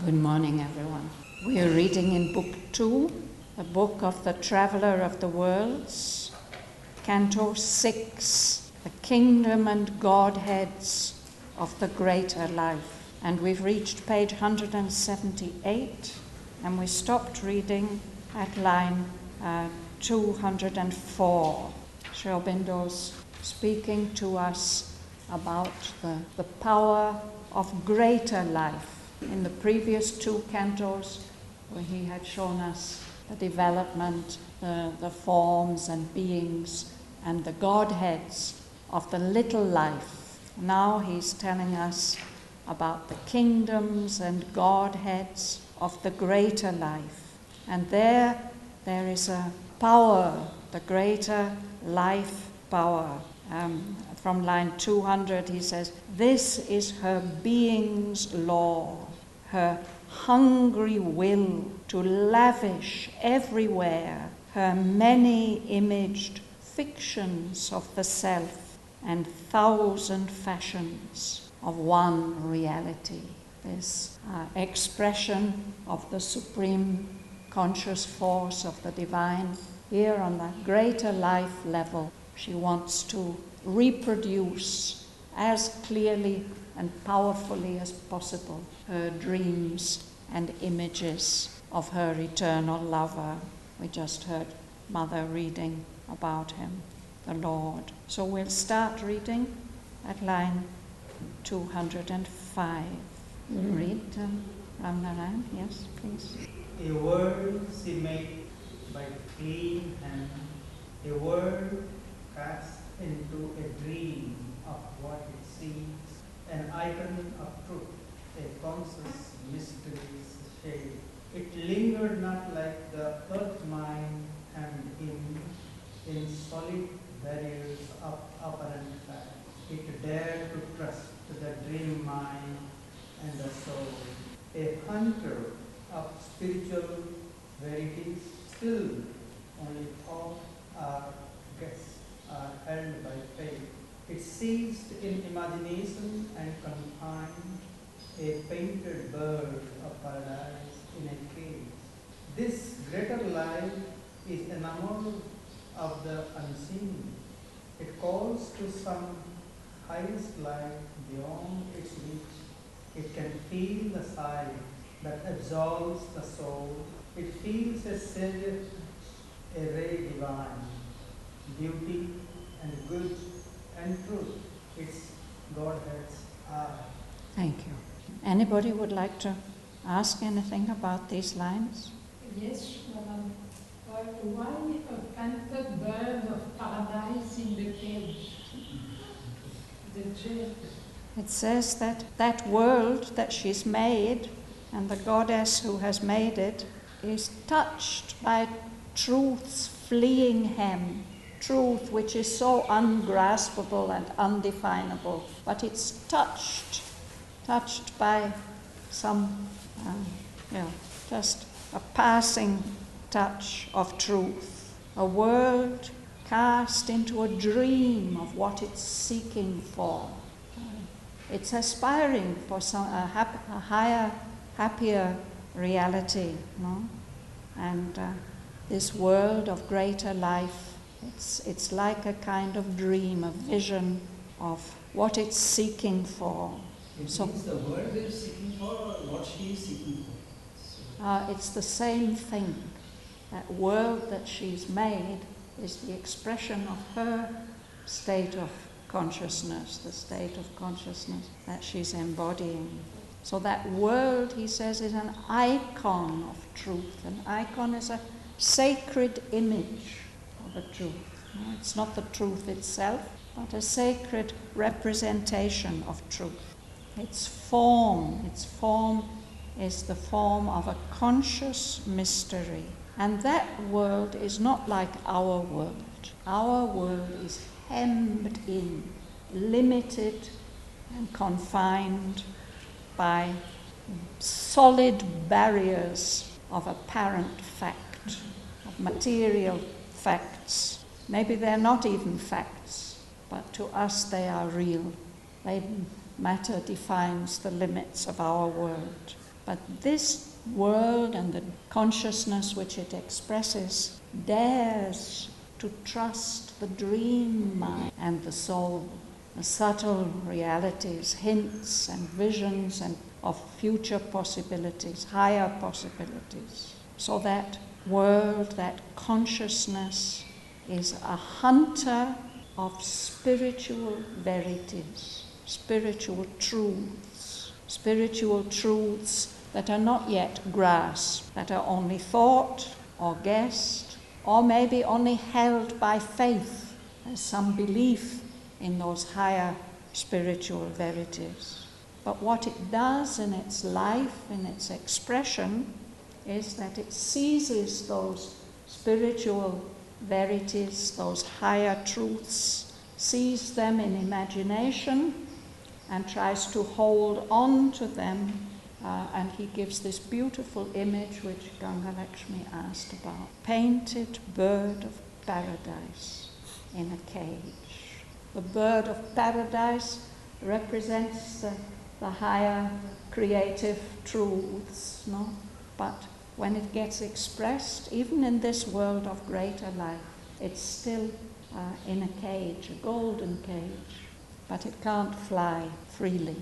Good morning, everyone. We are reading in Book 2, the book of the Traveller of the Worlds, Canto 6, the Kingdom and Godheads of the Greater Life. And we've reached page 178, and we stopped reading at line 204. Sri Aurobindo's speaking to us about the power of greater life. In the previous two cantos, where he had shown us the development, the forms and beings and the Godheads of the little life. Now he's telling us about the kingdoms and Godheads of the greater life. And there is a power, the greater life power. From line 200 he says, "This is her being's law, her hungry will to lavish everywhere her many-imaged fictions of the self and thousand fashions of one reality." This expression of the supreme conscious force of the divine here on the greater life level. She wants to reproduce as clearly and powerfully as possible her dreams and images of her eternal lover. We just heard Mother reading about him, the Lord. So we'll start reading at line 205. Read, Ramnaran, yes, please. A world she made by clean hand, a world cast into a dream of what it sees, an icon of truth, a conscious mystery's shade. It lingered not like the earth mind hemmed in solid barriers of apparent fact. It dared to trust the dream mind and the soul. A hunter of spiritual verities, still only thought or guess are held by faith. It seized in imagination and confined a painted bird of paradise in a cage. This greater life is enamored of the unseen. It calls to some highest life beyond its reach. It can feel the sigh that absolves the soul. It feels a savior, a ray divine, beauty and good and truth. Its Godhead's eye. Thank you. Anybody would like to ask anything about these lines? Yes, Madam. Why a painted bird of paradise in the cage? The jail. It says that world that she's made and the goddess who has made it is touched by truth's fleeing hem. Truth which is so ungraspable and undefinable, but it's touched by some, just a passing touch of truth. A world cast into a dream of what it's seeking for. It's aspiring for a higher, happier reality, no? And this world of greater life, it's like a kind of dream, a vision of what it's seeking for. So the world is seeking for, or what she is seeking for? It's the same thing. That world that she's made is the expression of her state of consciousness, the state of consciousness that she's embodying. So that world, he says, is an icon of truth. An icon is a sacred image of a truth. No, it's not the truth itself, but a sacred representation of truth. Its form is the form of a conscious mystery. And that world is not like our world. Our world is hemmed in, limited and confined by solid barriers of apparent fact, of material facts. Maybe they're not even facts, but to us they are real. Matter defines the limits of our world. But this world and the consciousness which it expresses dares to trust the dream mind and the soul, the subtle realities, hints and visions and of future possibilities, higher possibilities. So that world, that consciousness is a hunter of spiritual verities, spiritual truths that are not yet grasped, that are only thought or guessed, or maybe only held by faith as some belief in those higher spiritual verities. But what it does in its life, in its expression, is that it seizes those spiritual verities, those higher truths, sees them in imagination and tries to hold on to them. And he gives this beautiful image which Gangalakshmi asked about. Painted bird of paradise in a cage. The bird of paradise represents the higher creative truths, no? But when it gets expressed, even in this world of greater life, it's still in a cage, a golden cage, but it can't fly freely.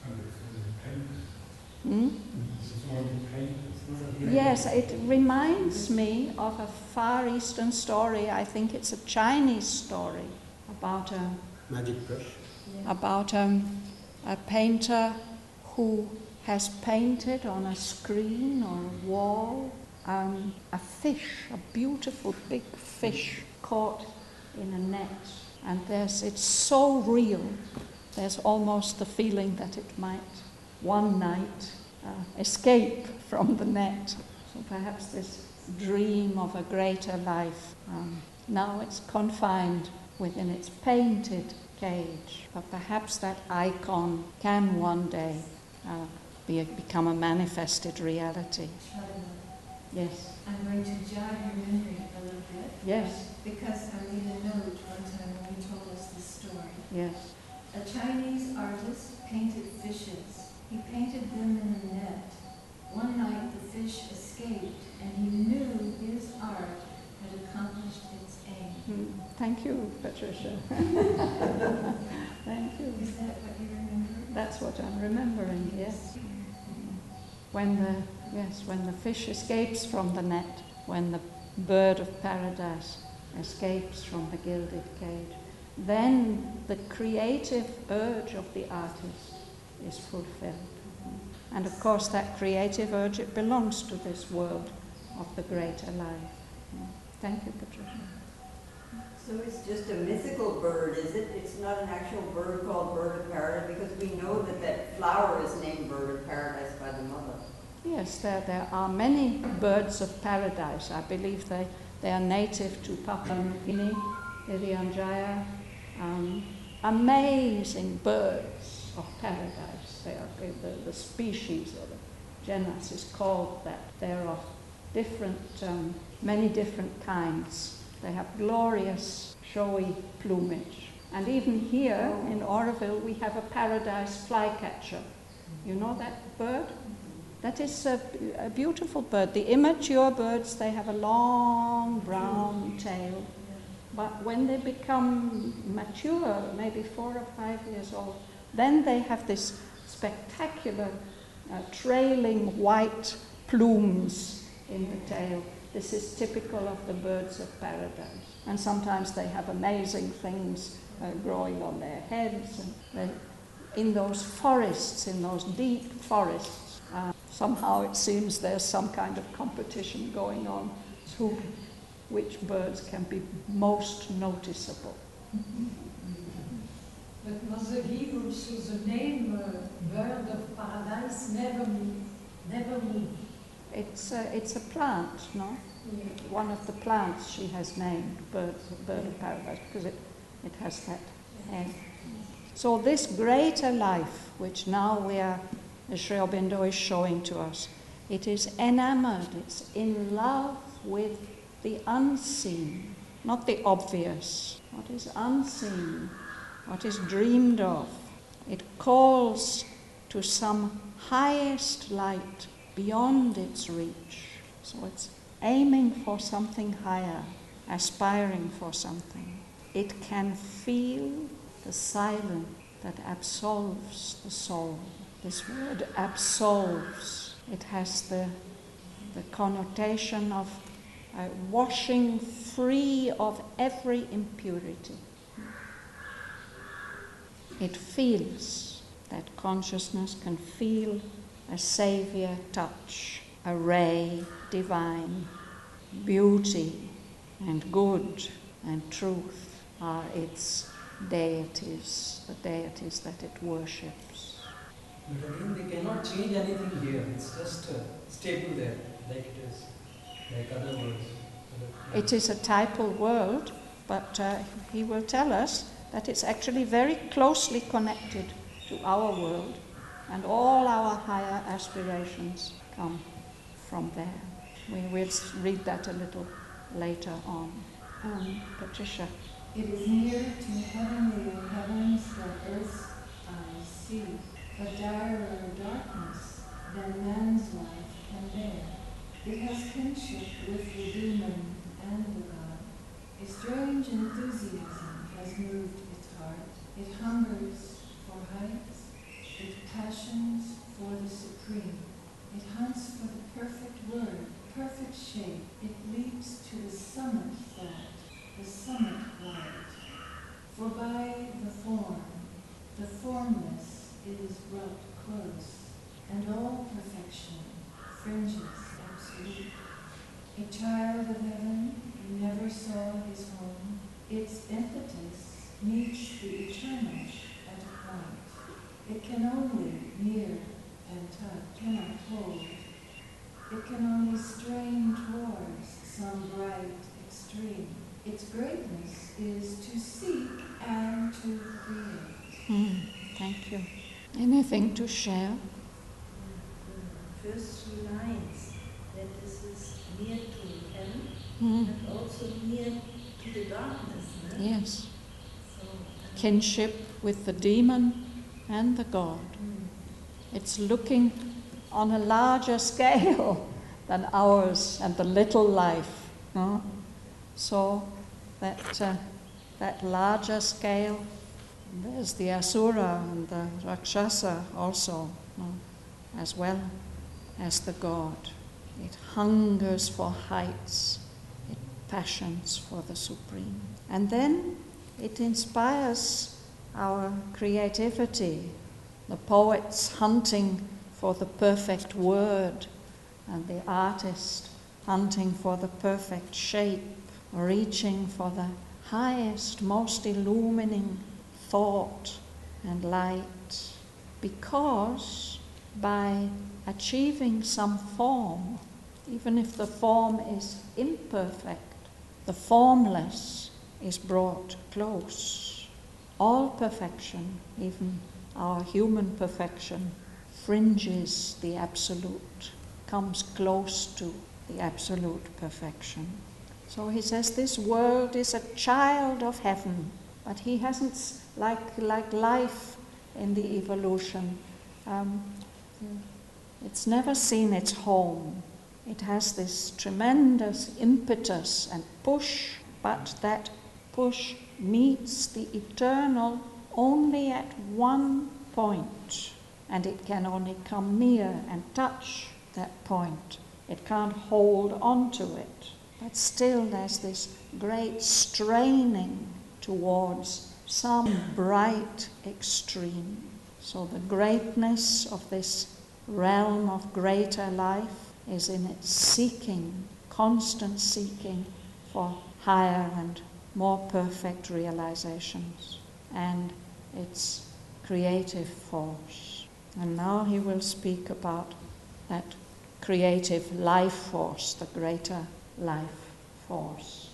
Yes, it reminds me of a Far Eastern story. I think it's a Chinese story about a magic brush. About a painter who has painted on a screen or a wall a fish, a beautiful big fish caught in a net. And it's so real, there's almost the feeling that it might one night escape from the net. So perhaps this dream of a greater life, now it's confined within its painted cage, but perhaps that icon can one day become a manifested reality. Yes. I'm going to jog your memory a little bit. Yes. Because I made a note one time when you told us this story. Yes. A Chinese artist painted fishes. He painted them in a net. One night the fish escaped, and he knew his art had accomplished its aim. Thank you, Patricia. Thank you. Is that what you remember? That's what I'm remembering, yes. When the fish escapes from the net, when the bird of paradise escapes from the gilded cage, then the creative urge of the artist is fulfilled. And of course that creative urge, it belongs to this world of the greater life. Thank you, Patricia. So it's just a mythical bird, is it? It's not an actual bird called bird of paradise, because we know that flower is named bird of paradise by the mother. Yes, there are many birds of paradise. I believe they are native to Papua New Guinea, Irian Jaya. Amazing birds of paradise. They are the species or the genus is called that. They're of different, many different kinds. They have glorious, showy plumage. And even here in Oroville, we have a paradise flycatcher. You know that bird? That is a beautiful bird. The immature birds, they have a long brown tail. But when they become mature, maybe 4 or 5 years old, then they have this spectacular trailing white plumes in the tail. This is typical of the birds of paradise. And sometimes they have amazing things growing on their heads. And in those forests, in those deep forests, somehow it seems there's some kind of competition going on to which birds can be most noticeable. But Mother Eve, also the name bird of paradise never move. It's a plant, no? Yeah. One of the plants she has named bird of paradise because it has that head. So this greater life, which now as Sri Aurobindo is showing to us, it is enamored, it's in love with the unseen, not the obvious, what is unseen, what is dreamed of. It calls to some highest light beyond its reach. So it's aiming for something higher, aspiring for something. It can feel the silence that absolves the soul. This word absolves, it has the connotation of washing free of every impurity. It feels, that consciousness can feel a savior touch, a ray divine, beauty and good and truth are its deities, the deities that it worships. But again, they cannot change anything here. It's just stable there, like it is, like other words. It is a typal world, but he will tell us that it's actually very closely connected to our world, and all our higher aspirations come from there. We'll read that a little later on. Patricia. It is near to heavenlier heavens that earth's eyes see, a direr darkness than man's life can bear. It has kinship with the demon and the god. A strange enthusiasm has moved its heart. It hungers for heights. It passions for the supreme. It hunts for the perfect word, perfect shape. It leaps to the summit thought, the summit light. For by the form, the formless is brought close, and all perfection fringes absolute. A child of heaven who never saw his home, its impetus meets the eternal at a point. It can only near and touch, cannot hold. It can only strain towards some bright extreme. Its greatness is to seek and to create. Thank you. Anything to share? The first few lines, that this is near to heaven and also near to the darkness. No? Yes. So, Kinship with the demon and the God. It's looking on a larger scale than ours and the little life. No? So that larger scale, there's the Asura and the Rakshasa also, no? As well as the God. It hungers for heights, it passions for the supreme. And then it inspires our creativity, the poets hunting for the perfect word, and the artist hunting for the perfect shape, reaching for the highest, most illumining thought and light. Because by achieving some form, even if the form is imperfect, the formless is brought close. All perfection, even our human perfection, fringes the absolute, comes close to the absolute perfection. So he says this world is a child of heaven, but he hasn't, like life in the evolution, it's never seen its home. It has this tremendous impetus and push, but that push meets the eternal only at one point, and it can only come near and touch that point. It can't hold on to it, but still there's this great straining towards some bright extreme. So the greatness of this realm of greater life is in its seeking, constant seeking for higher and more perfect realizations, and its creative force. And now he will speak about that creative life force, the greater life force.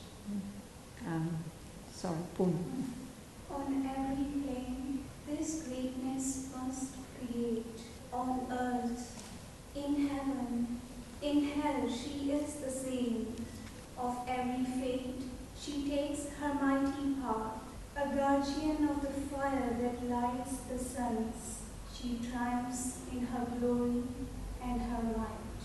Pune. On every plane, this greatness must create. On earth, in heaven, in hell, she is the same. Of every fate, she takes her mighty part, a guardian of the fire that lights the suns. She triumphs in her glory and her might.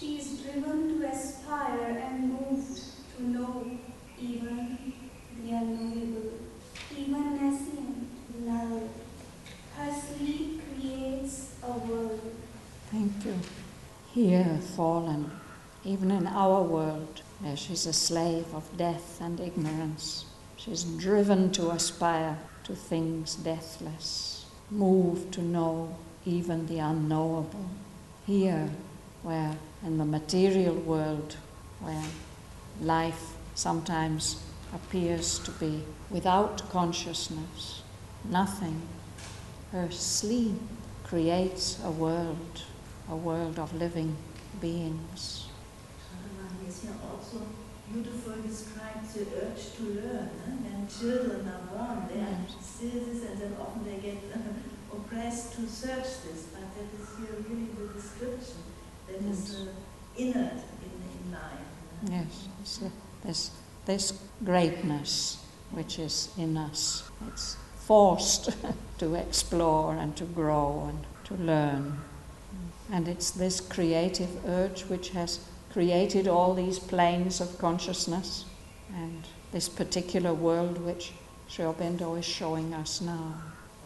She is driven to aspire and moved to know even the unknowable, even nascent love. Her sleep creates a world. Thank you. Here, fallen, even in our world, where she's a slave of death and ignorance, she's driven to aspire to things deathless, moved to know even the unknowable. Here, where in the material world, where life sometimes appears to be without consciousness, nothing, her sleep creates a world of living beings. Sadhana is here also beautifully describes the urge to learn. When children are born, they are still this, and then often they get oppressed to search this. But that is here really the description that is innate in life. Yes, there's this greatness which is in us. It's forced to explore and to grow and to learn. And it's this creative urge which has created all these planes of consciousness and this particular world which Sri Aurobindo is showing us now.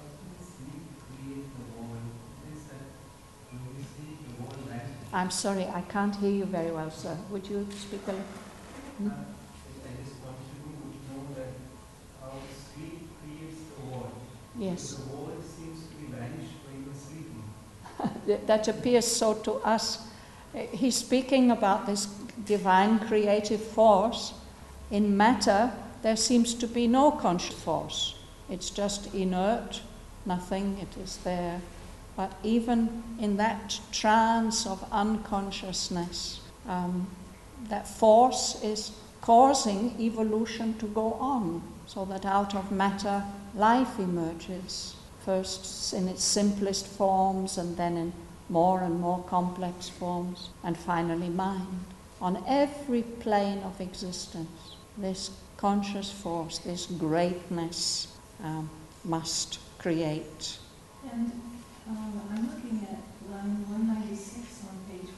I'm sorry, I can't hear you very well, sir. Would you speak a little? I just want you to know that how sleep creates the world. Yes. The world seems to be vanished when you're sleeping. That appears so to us. He's speaking about this divine creative force. In matter, there seems to be no conscious force. It's just inert, nothing, it is there. But even in that trance of unconsciousness, that force is causing evolution to go on, so that out of matter life emerges, first in its simplest forms and then in more and more complex forms, and finally mind. On every plane of existence, this conscious force, this greatness must create. And I'm looking at line 196 on page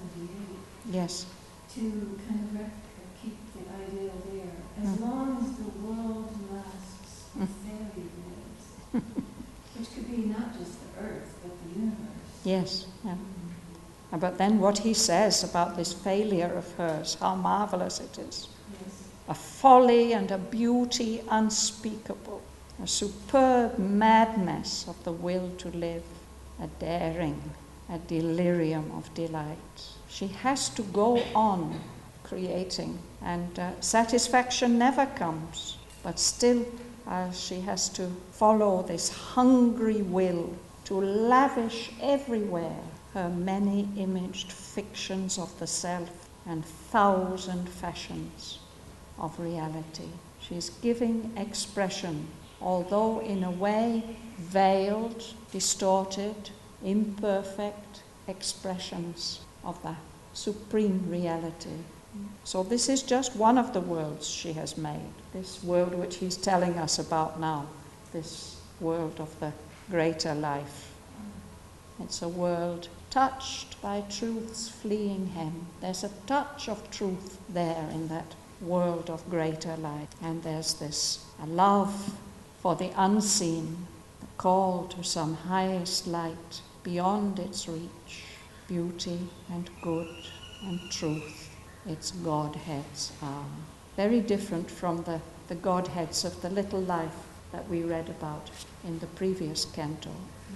178. Yes. To kind of keep the idea there. As long as the world lasts, the fairy lives. Which could be not just the earth, but the universe. Yes. Yeah. But then what he says about this failure of hers, how marvelous it is. Yes. A folly and a beauty unspeakable, a superb madness of the will to live, a daring, a delirium of delight. She has to go on creating, and satisfaction never comes, but still she has to follow this hungry will to lavish everywhere her many-imaged fictions of the self and 1,000 fashions of reality. She's giving expression, although in a way veiled, distorted, imperfect expressions of the supreme reality. So this is just one of the worlds she has made, this world which he's telling us about now, this world of the greater life. It's a world touched by truth's fleeing hem. There's a touch of truth there in that world of greater life. And there's this a love for the unseen, the call to some highest light beyond its reach, beauty and good and truth, its Godheads are. Very different from the Godheads of the little life that we read about in the previous canto.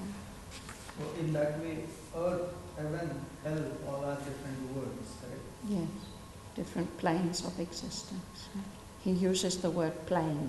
So in that way, earth, heaven, hell, all are different worlds, correct? Yes, different planes of existence. He uses the word plane.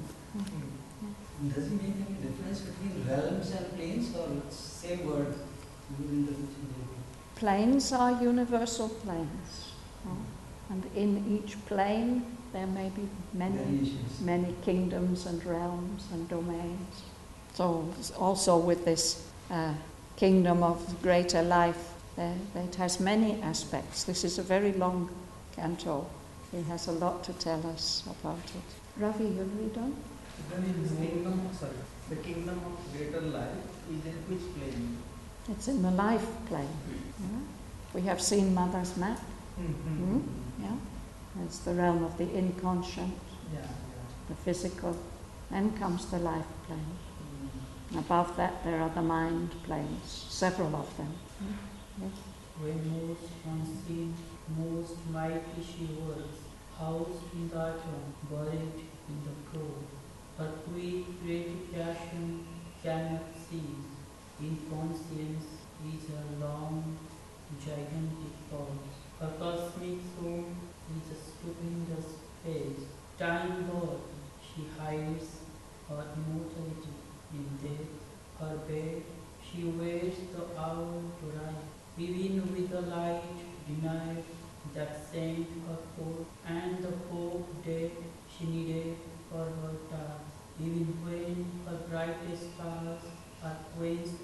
Does it make any difference between realms and planes, or it's same word using the Planes are universal planes. And in each plane there may be many kingdoms and realms and domains. So also with this kingdom of greater life, it has many aspects. This is a very long canto. He has a lot to tell us about it. Ravi, you'll read on? Then in the kingdom of greater life is in which plane? It's in the life plane. Yeah? We have seen Mother's map. Mm-hmm. Yeah? It's the realm of the inconscient, Yeah. the physical. Then comes the life plane. Mm. Above that there are the mind planes, several of them. Yes. When most unseen, most mighty she was, housed in the atom, buried in the core. Her quick creative passion cannot cease. Inconscience is a long, gigantic force. Her cosmic soul is a stupendous face. Time Lord, she hides her immortality in death. Her bed, she waits the hour to rise. Even with the light denied that sent her forth, and the hope dead she needed for her task. Even when her brightest stars are quenched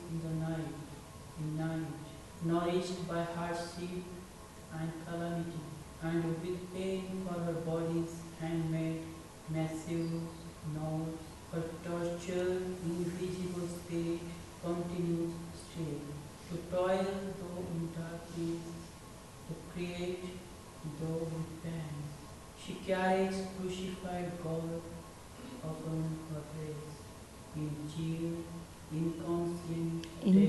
in night, nourished by hardship and calamity, and with pain for her body's handmade massive nerves, her tortured, invisible spirit continues still, to toil though in darkness, to create though with pain. She carries crucified God upon her breast, in chill, inconscient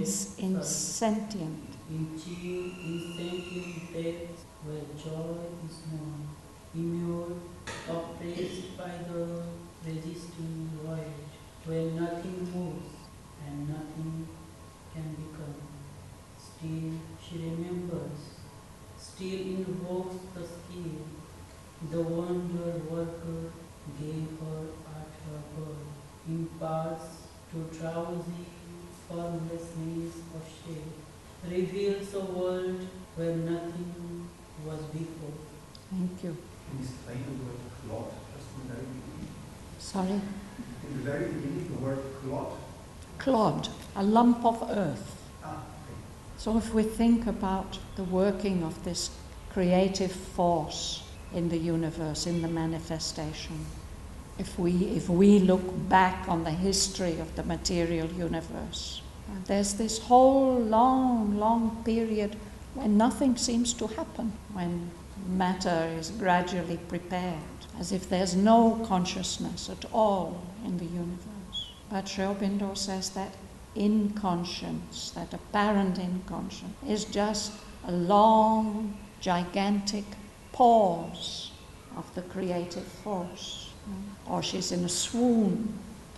Insentient. in chill, insentient depths where joy is known, immured, oppressed by the resisting void, where nothing moves and nothing can become. Still she remembers, still invokes the skill the wonder worker gave her at her birth, imparts to drowsy formlessness of shade, reveals a world where nothing was before. Thank you. Can you explain the word clot just in the very beginning? Sorry? In the very beginning, the word clot. Clod, a lump of earth. Okay. So if we think about the working of this creative force in the universe, in the manifestation, if we look back on the history of the material universe, there's this whole long period when nothing seems to happen, when matter is gradually prepared, as if there's no consciousness at all in the universe. But Sri Aurobindo says that inconscience, that apparent inconscience, is just a long, gigantic pause of the creative force. Or she's in a swoon,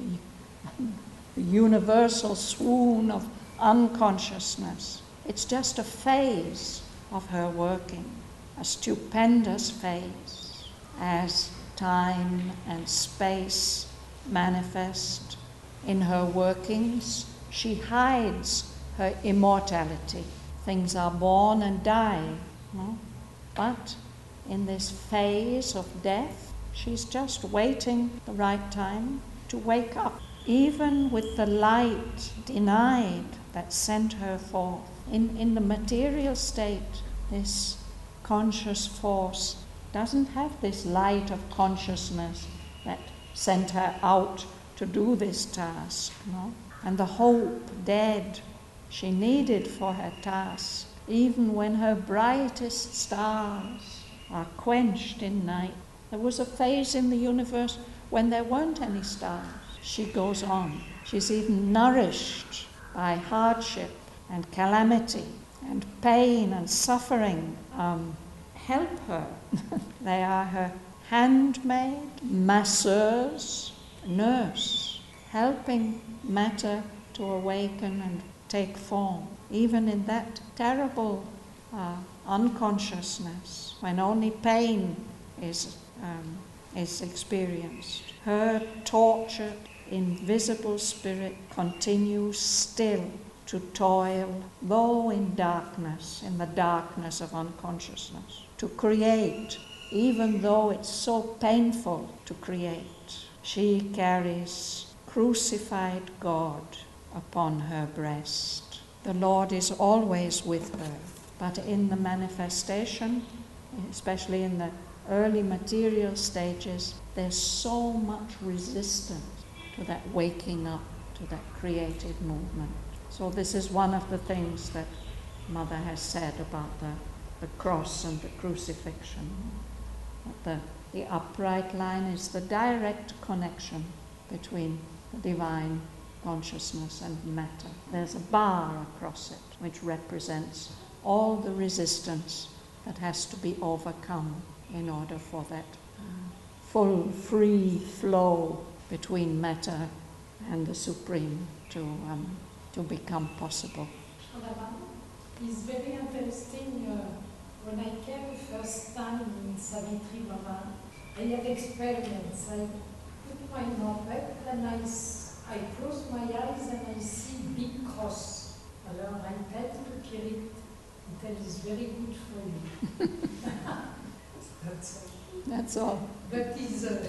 the universal swoon of unconsciousness. It's just a phase of her working, a stupendous phase, as time and space manifest in her workings. She hides her immortality. Things are born and die, no? But in this phase of death, she's just waiting the right time to wake up. Even with the light denied that sent her forth, in the material state, this conscious force doesn't have this light of consciousness that sent her out to do this task, no? And the hope dead she needed for her task, even when her brightest stars are quenched in night. There was a phase in the universe when there weren't any stars. She goes on. She's even nourished by hardship and calamity and pain and suffering. Help her. They are her handmaid, masseurs, nurse, helping matter to awaken and take form, even in that terrible unconsciousness, when only pain is experienced. Her tortured, invisible spirit continues still to toil, though in darkness, in the darkness of unconsciousness, to create, even though it's so painful to create. She carries crucified God upon her breast. The Lord is always with her, but in the manifestation, especially in the early material stages, there's so much resistance to that waking up, to that creative movement. So this is one of the things that Mother has said about the the cross and the crucifixion. But the upright line is the direct connection between the divine consciousness and matter. There's a bar across it which represents all the resistance that has to be overcome in order for that full, free flow between matter and the Supreme to become possible. It's very interesting. When I came the first time in Savitri Mama, I have experiments. I put my mouth up and I close my eyes and I see big cross. Alors I tell to Kirit, that is very good for you. That's all. But it's very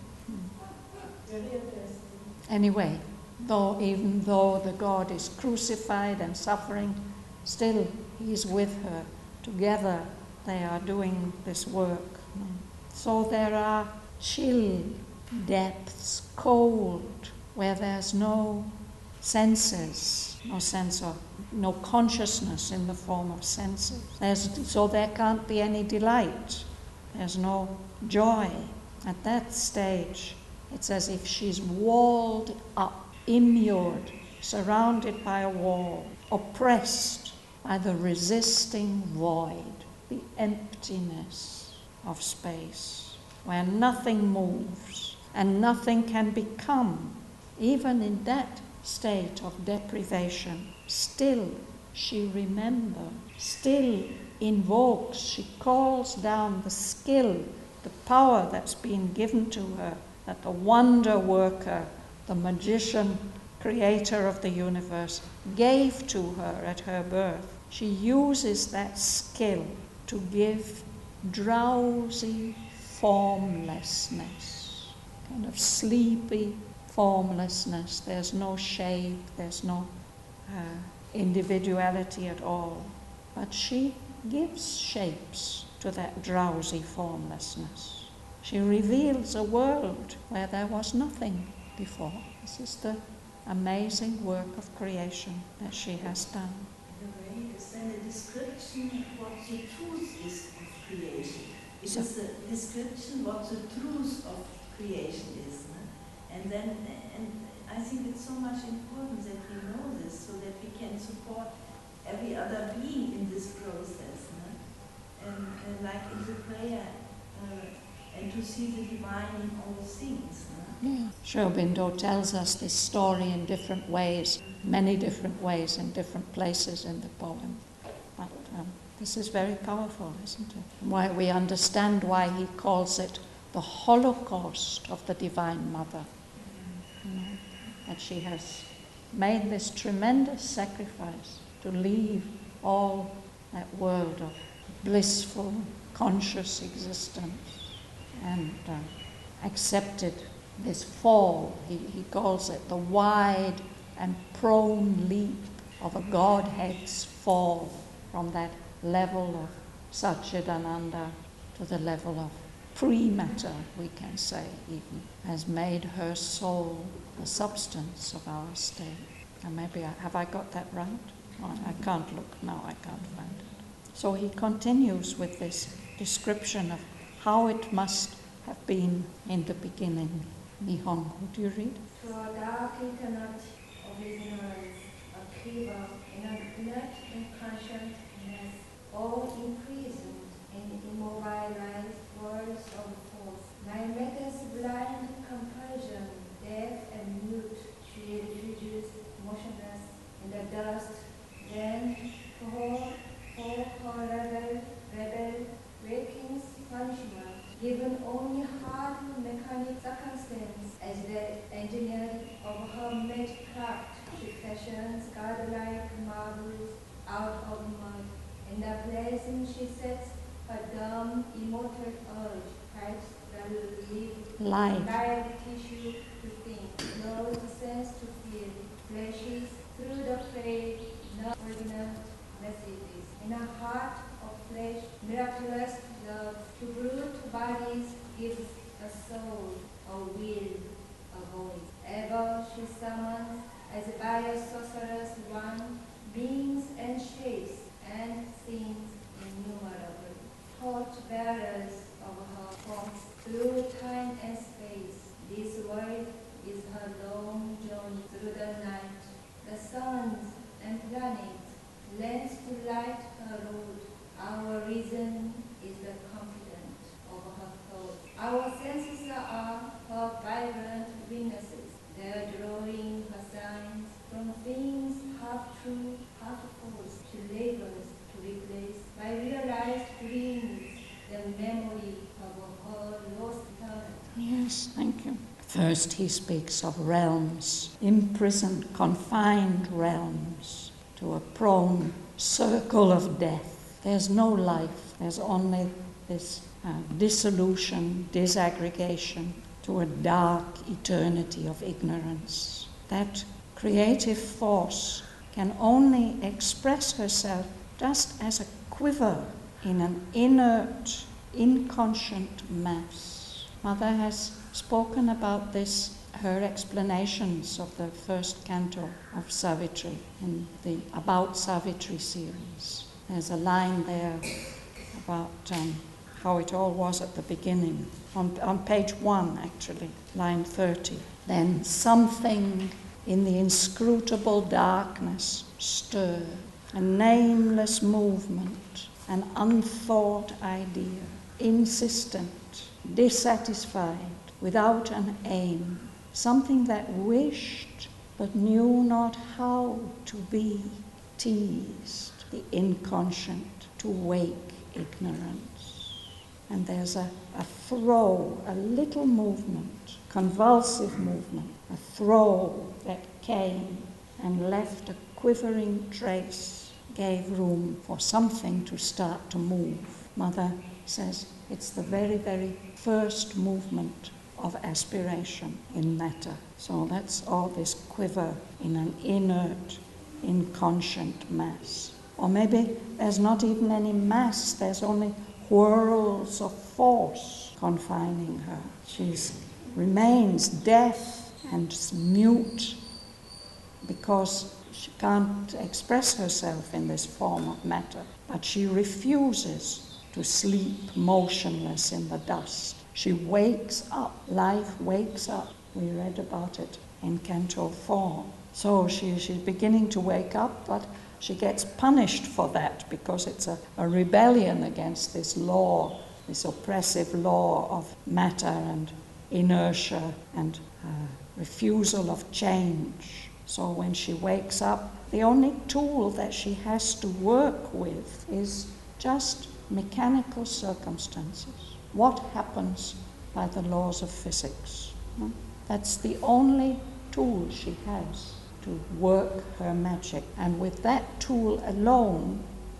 interesting. Anyway, even though the God is crucified and suffering, still He's with her. Together they are doing this work. So there are chill depths, cold, where there's no senses, no consciousness in the form of senses. So there can't be any delight. There's no joy. At that stage, it's as if she's walled up, immured, surrounded by a wall, oppressed by the resisting void, the emptiness of space, where nothing moves and nothing can become. Even in that state of deprivation, still she remembers, still invokes, she calls down the skill, the power that's been given to her, that the wonder worker, the magician, creator of the universe, gave to her at her birth. She uses that skill to give drowsy formlessness, kind of sleepy formlessness. There's no shape, there's no individuality at all. But she gives shapes to that drowsy formlessness. She reveals a world where there was nothing before. This is the amazing work of creation that she has done. In a way, it's then a description of what the truth is of creation. It is a description what the truth of creation is. And I think it's so much important that we know this so that we can support every other being in this process. And like in the prayer, and to see the divine in all things. Yeah. Sri Aurobindo tells us this story in different ways, many different ways in different places in the poem. But this is very powerful, isn't it? Why we understand why he calls it the Holocaust of the Divine Mother. That she has made this tremendous sacrifice to leave all that world of blissful, conscious existence and accepted this fall. He calls it the wide and prone leap of a Godhead's fall from that level of Satchidananda to the level of pre-matter, we can say even, has made her soul the substance of our state. And maybe, have I got that right? Oh, I can't look now, I can't find it. So he continues with this description of how it must have been in the beginning. Nihongo, do you read? To a dark internet of ignorance, a fever in an inert unconsciousness, all imprisoned in immobilized worlds of force. My matter's blind compulsion, deaf and mute, she refuges motionless in the dust. Then, for rebel, waking's punishment, given only hard mechanic circumstance, as the engineer of her magic craft, she fashions godlike marbles out of mud. In the place she sets her dumb, immortal urge, pipes the live tissue to think, knows the sense to feel, flashes through the fade, not ordinary messages. In a heart of flesh, miraculous love, to brute bodies gives a soul, a will, a voice. Ever she summons, as by a sorcerer's wand, beings and shapes and scenes in innumerable thought bearers of her thoughts through time and space. This world is her long journey through the night. The suns and planets lend to light her road. Our reason is the confidant of her thought. Our senses are her vibrant witnesses. They are drawing her signs from things half true, half false. She labors to replace by realized dreams the memory of her lost eternity. Yes, thank you. First he speaks of realms, imprisoned, confined realms, to a prone circle of death. There's no life, there's only this dissolution, disaggregation, to a dark eternity of ignorance. That creative force can only express herself just as a quiver in an inert, inconscient mass. Mother has spoken about this, her explanations of the first canto of Savitri in the About Savitri series. There's a line there about how it all was at the beginning, on page 1 actually, line 30. Then something in the inscrutable darkness stirred, a nameless movement, an unthought idea, insistent, dissatisfied, without an aim, something that wished but knew not how to be, teased the inconscient to wake ignorance. And there's a throe, a little movement, convulsive movement, a throe that came and left a quivering trace, gave room for something to start to move. Mother says it's the very, very first movement of aspiration in matter. So that's all this quiver in an inert, inconscient mass. Or maybe there's not even any mass, there's only whirls of force confining her. She remains deaf and mute because she can't express herself in this form of matter. But she refuses to sleep motionless in the dust. She wakes up, life wakes up. We read about it in Canto 4. So she's beginning to wake up, but she gets punished for that because it's a rebellion against this law, this oppressive law of matter and inertia and refusal of change. So when she wakes up, the only tool that she has to work with is just mechanical circumstances. What happens by the laws of physics? That's the only tool she has to work her magic. And with that tool alone,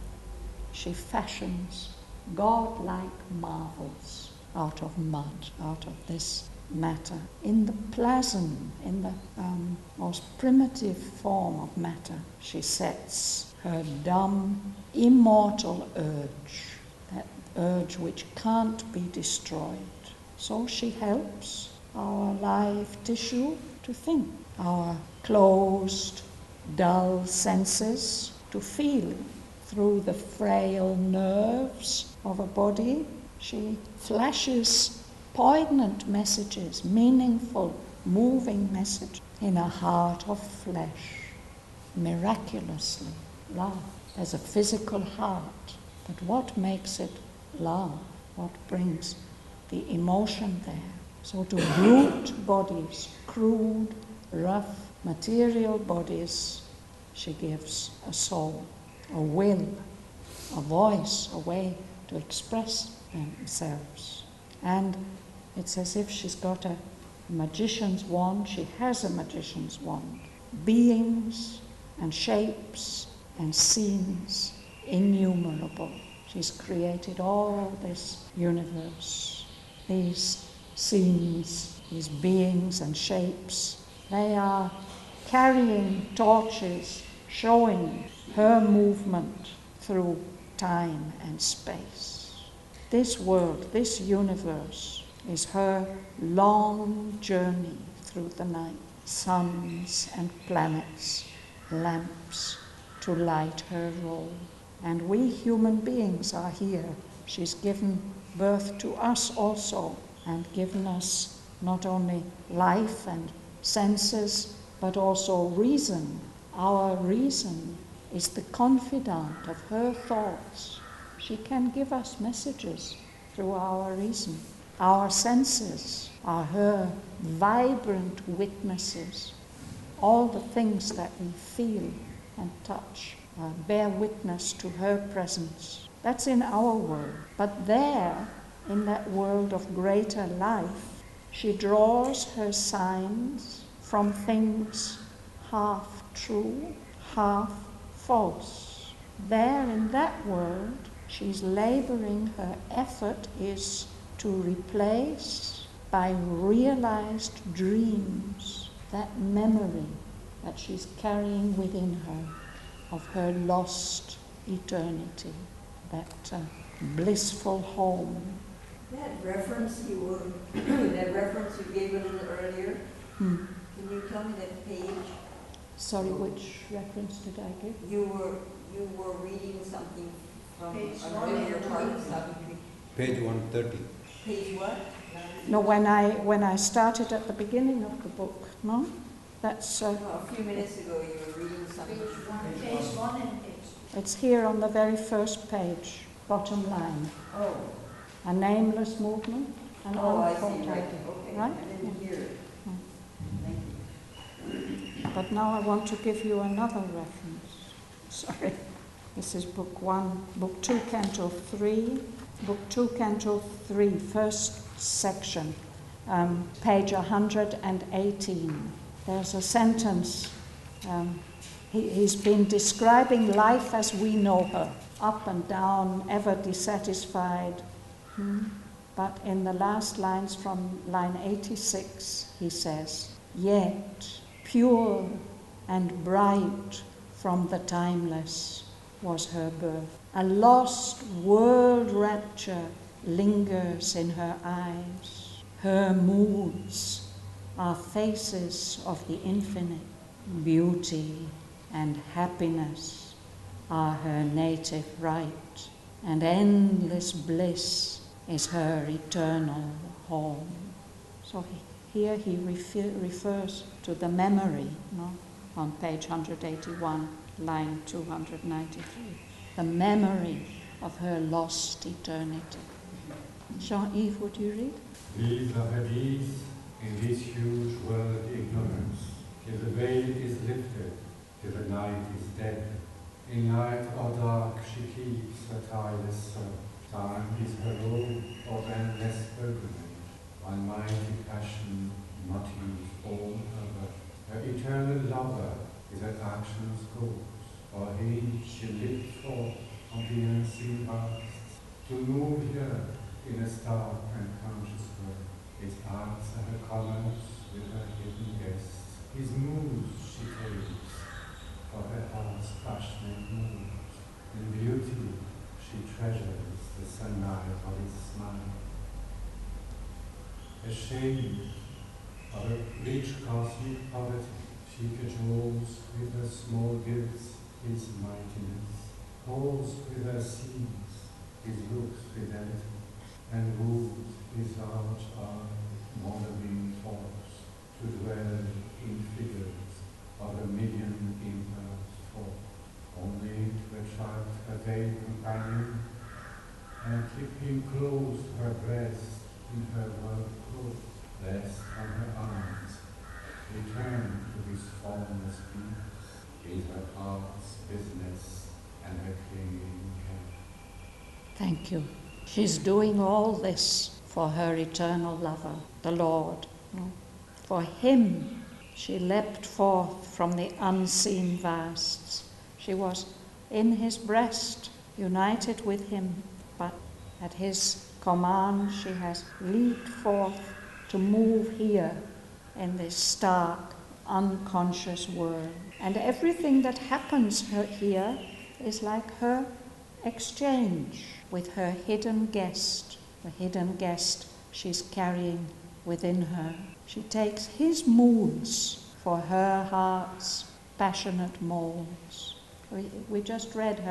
she fashions godlike marvels out of mud, out of this matter. In the plasm, in the most primitive form of matter, she sets her dumb, immortal urge, that urge which can't be destroyed. So she helps our live tissue to think, our closed, dull senses to feel. Through the frail nerves of a body, she flashes poignant messages, meaningful, moving messages in a heart of flesh. Miraculously, love. There's a physical heart, but what makes it love? What brings the emotion there? So to brute bodies, crude, rough, material bodies, she gives a soul, a will, a voice, a way to express themselves. And it's as if she's got a magician's wand. She has a magician's wand. Beings and shapes and scenes innumerable. She's created all this universe. These scenes, these beings and shapes, they are carrying torches, showing her movement through time and space. This world, this universe, is her long journey through the night. Suns and planets, lamps to light her role. And we human beings are here. She's given birth to us also and given us not only life and senses, but also reason. Our reason is the confidant of her thoughts. She can give us messages through our reason. Our senses are her vibrant witnesses. All the things that we feel and touch bear witness to her presence. That's in our world. But there, in that world of greater life, she draws her signs from things half true, half false. There in that world, she's laboring, her effort is to replace by realized dreams that memory that she's carrying within her of her lost eternity, that blissful home. That reference you gave a little earlier, can you tell me that page? Sorry, which reference did I give? You were reading something from Page an earlier part of Savitri. Page 130. Page what? No, when I started at the beginning of the book, no? That's No, a few minutes ago you were reading something. Page 1 and page. it's here on the very first page, bottom line. Oh. A nameless movement, an I see, unthought right. idea. Okay. Right? I didn't hear it. Thank you. But now I want to give you another reference. Sorry. This is book 1, book 2, canto 3. Book 2, canto 3, first section, page 118. There's a sentence. He's been describing life as we know her, up and down, ever dissatisfied. But in the last lines from line 86, he says, "Yet pure and bright from the timeless was her birth. A lost world rapture lingers in her eyes. Her moods are faces of the infinite. Beauty and happiness are her native right, and endless bliss is her eternal home." So here he refers to the memory, no? On page 181, line 293. The memory of her lost eternity. Jean-Yves, would you read? These are her deeds in this huge world ignorance, till the veil is lifted, till the night is dead. In light or dark she keeps her tireless soul. Time is her road of endless pilgrimage, while mighty passion not use all her worth. Her eternal lover is her action's goals, for he she lived forth on the unseen past, to move here in a stark and conscious world. His arts are her commerce with her hidden guests. His moods she takes for her heart's passionate moods. In beauty she treasures the sunlight of his smile. Ashamed of her rich cosmic poverty, she cajoles with her small gifts his mightiness, holds with her scenes his looks fidelity, and woos his large eye modeling force to dwell in figures of a million impulse forth, only to attract her vain companion and keep him close to her breast in her world clothes, lest from her arms return to his formless peace is her heart's business and her clinging care. Thank you. She's doing all this for her eternal lover, the Lord. For him she leapt forth from the unseen vasts. She was in his breast, united with him, but at his command she has leaped forth to move here in this stark, unconscious world. And everything that happens here is like her exchange with her hidden guest, the hidden guest she's carrying within her. She takes his moods for her heart's passionate molds. We just read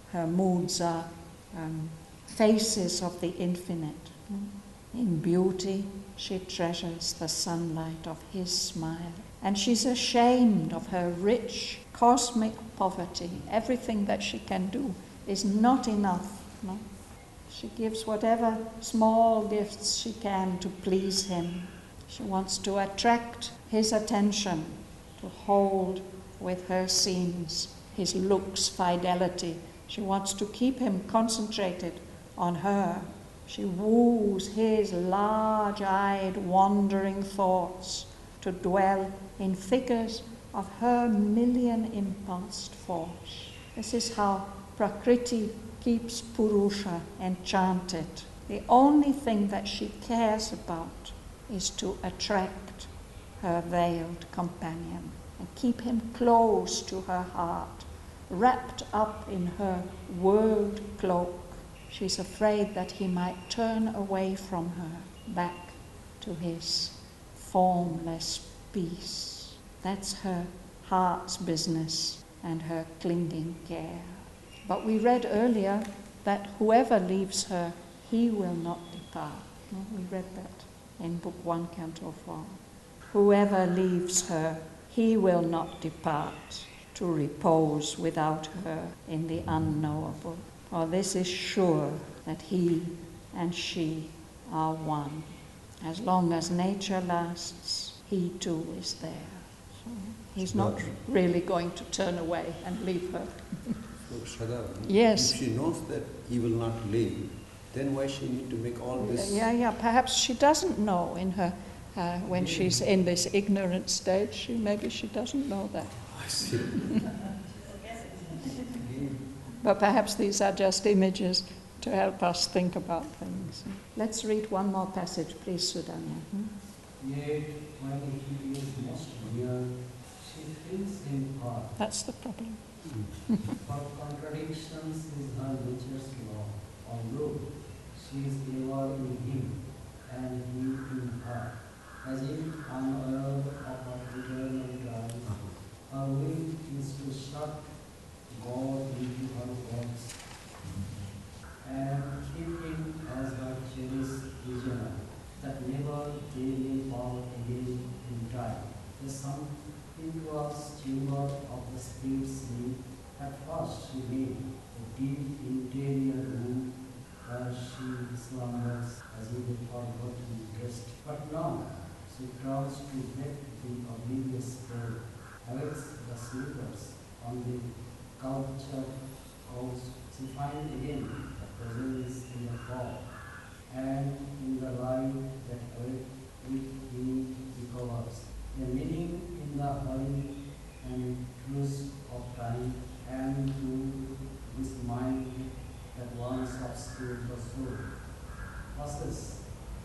her moods are faces of the infinite. In beauty, she treasures the sunlight of his smile. And she's ashamed of her rich, cosmic poverty. Everything that she can do is not enough. No? She gives whatever small gifts she can to please him. She wants to attract his attention, to hold with her scenes, his looks, fidelity. She wants to keep him concentrated on her. She woos his large-eyed, wandering thoughts to dwell in figures of her million-impulsed force. This is how Prakriti keeps Purusha enchanted. The only thing that she cares about is to attract her veiled companion and keep him close to her heart, wrapped up in her world cloak. She's afraid that he might turn away from her, back to his formless peace. That's her heart's business and her clinging care. But we read earlier that whoever leaves her, he will not depart. No? We read that in Book 1, Canto 4. Whoever leaves her, he will not depart to repose without her in the unknowable. For this is sure that he and she are one. As long as nature lasts, he too is there. So he's not really going to turn away and leave her. So, Shraddha, yes. If she knows that he will not leave, then why she need to make all this? Yeah. Perhaps she doesn't know in her when she's in this ignorant stage. Maybe she doesn't know that. I see. But perhaps these are just images to help us think about things. Let's read one more passage, please, Sudanya. Yet, when he is most near, she feels him far. That's the problem. For contradictions is her nature's law. Although she is ever in him and he in her, as if unaware of her eternal drive, her will is to shut God into her works and keep him as her cherished prisoner, that never they may fall again in time. The sumptuous chamber of the spirit's sleep, at first she made a deep interior room where she slumbers as if a forgotten guest. But now she tries to wake the oblivious spirit, awakes the sleepers on the couch of house. She finds again the presence in the fog, and in the light that with he recovers. The meaning in the hurry and truth of time, and to this mind that once obscured the soul, passes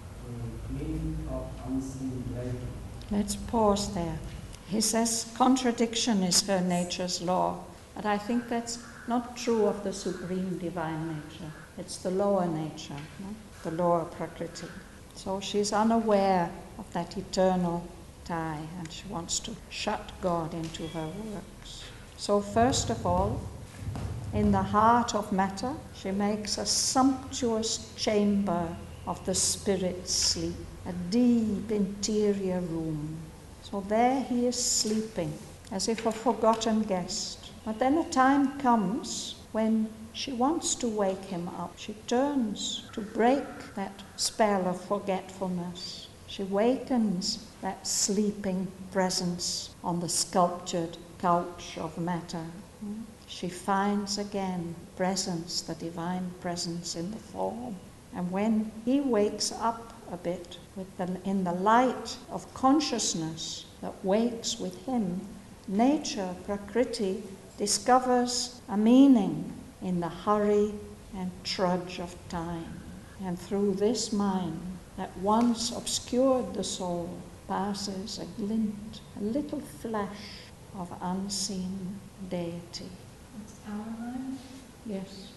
a gleam of unseen light. Let's pause there. He says contradiction is her nature's law, but I think that's not true of the supreme divine nature. It's the lower nature, no? The lower Prakriti. So she's unaware of that eternal tie, and she wants to shut God into her works. So first of all, in the heart of matter, she makes a sumptuous chamber of the spirit's sleep, a deep interior room. So there he is sleeping, as if a forgotten guest. But then a time comes when she wants to wake him up. She turns to break that spell of forgetfulness. She wakens that sleeping presence on the sculptured couch of matter. She finds again presence, the divine presence in the form. And when he wakes up a bit in the light of consciousness that wakes with him, nature, Prakriti, discovers a meaning in the hurry and trudge of time. And through this mind that once obscured the soul passes a glint, a little flash of unseen deity. It's our mind? Yes.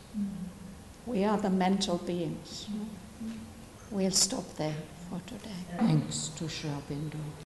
We are the mental beings. We'll stop there for today. Thanks to Sri Aurobindo.